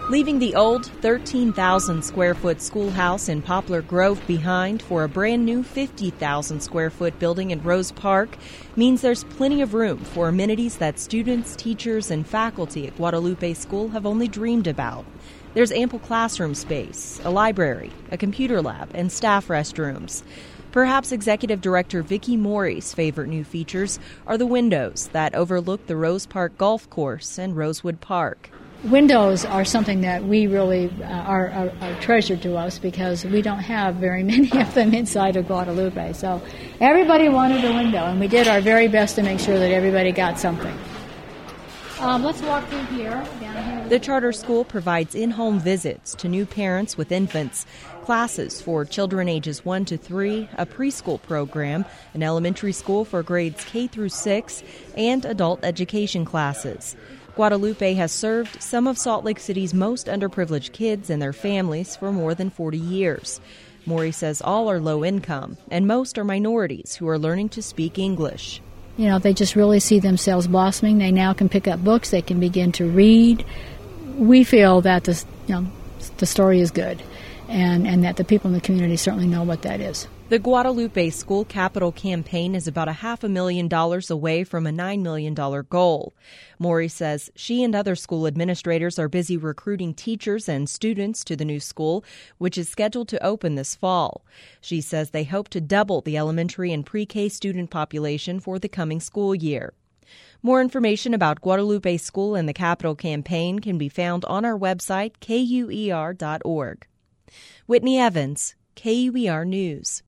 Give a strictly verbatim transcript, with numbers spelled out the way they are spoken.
Leaving the old thirteen thousand square foot schoolhouse in Poplar Grove behind for a brand new fifty thousand square foot building in Rose Park means there's plenty of room for amenities that students, teachers, and faculty at Guadalupe School have only dreamed about. There's ample classroom space, a library, a computer lab, and staff restrooms. Perhaps Executive Director Vicki Morey's favorite new features are the windows that overlook the Rose Park Golf Course and Rosewood Park. Windows are something that we really uh, are, are, are treasured to us because we don't have very many of them inside of Guadalupe. So everybody wanted a window, and we did our very best to make sure that everybody got something. Um, let's walk through here. Down here. The charter school provides in-home visits to new parents with infants, classes for children ages one to three, a preschool program, an elementary school for grades K through six, and adult education classes. Guadalupe has served some of Salt Lake City's most underprivileged kids and their families for more than forty years. Morey says all are low income, and most are minorities who are learning to speak English. You know, they just really see themselves blossoming. They now can pick up books. They can begin to read. We feel that the, you know, the story is good, and, and that the people in the community certainly know what that is. The Guadalupe School Capital campaign is about a half a million dollars away from a nine million dollars goal. Morey says she and other school administrators are busy recruiting teachers and students to the new school, which is scheduled to open this fall. She says they hope to double the elementary and pre-K student population for the coming school year. More information about Guadalupe School and the Capital campaign can be found on our website, K U E R dot org. Whitney Evans, K U E R News.